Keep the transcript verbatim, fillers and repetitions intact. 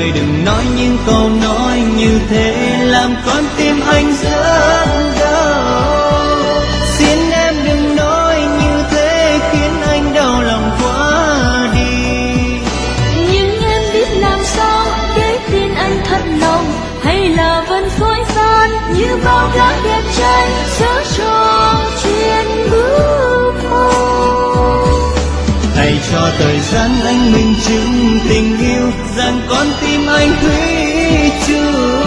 ơi đừng nói những câu nói như thế, làm con tim anh rất đau. Xin em đừng nói như thế, khiến anh đau lòng quá đi. Nhưng em biết làm sao để tin anh thật lòng, hay là vẫn dối gian như bao gã đẹp trai dở trò chuyện bước mong. Hãy cho thời gian anh minh chứng tình yêu, rằng con tim anh thủy chung.